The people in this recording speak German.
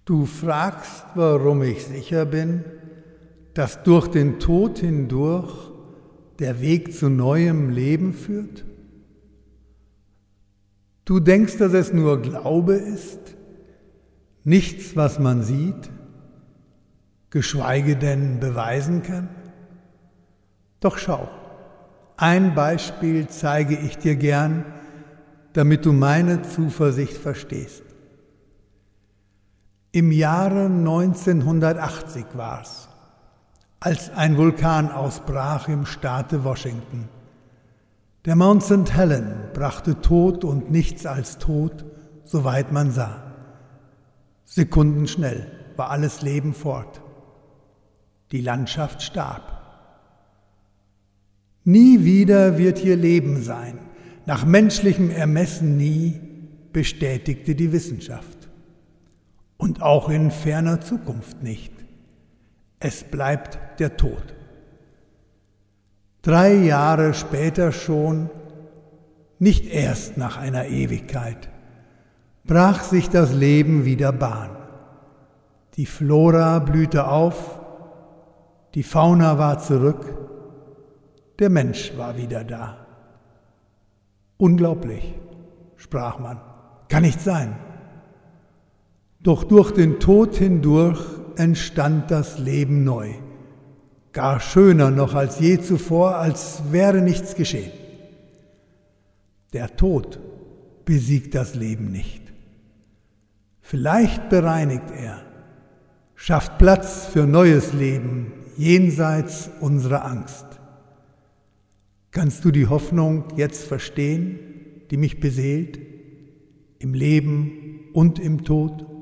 Du fragst, warum ich sicher bin, dass durch den Tod hindurch der Weg zu neuem Leben führt? Du denkst, dass es nur Glaube ist, nichts, was man sieht, geschweige denn beweisen kann? Doch schau, ein Beispiel zeige ich dir gern, damit du meine Zuversicht verstehst. Im Jahre 1980 war's, als ein Vulkan ausbrach im Staate Washington. Der Mount St. Helen brachte Tod und nichts als Tod, soweit man sah. Sekundenschnell war alles Leben fort. Die Landschaft starb. Nie wieder wird hier Leben sein, nach menschlichem Ermessen nie, bestätigte die Wissenschaft. Und auch in ferner Zukunft nicht. Es bleibt der Tod. 3 Jahre später schon, nicht erst nach einer Ewigkeit, brach sich das Leben wieder Bahn. Die Flora blühte auf, die Fauna war zurück, der Mensch war wieder da. Unglaublich, sprach man, kann nicht sein. Doch durch den Tod hindurch entstand das Leben neu, gar schöner noch als je zuvor, als wäre nichts geschehen. Der Tod besiegt das Leben nicht. Vielleicht bereinigt er, schafft Platz für neues Leben jenseits unserer Angst. Kannst du die Hoffnung jetzt verstehen, die mich beseelt, im Leben und im Tod?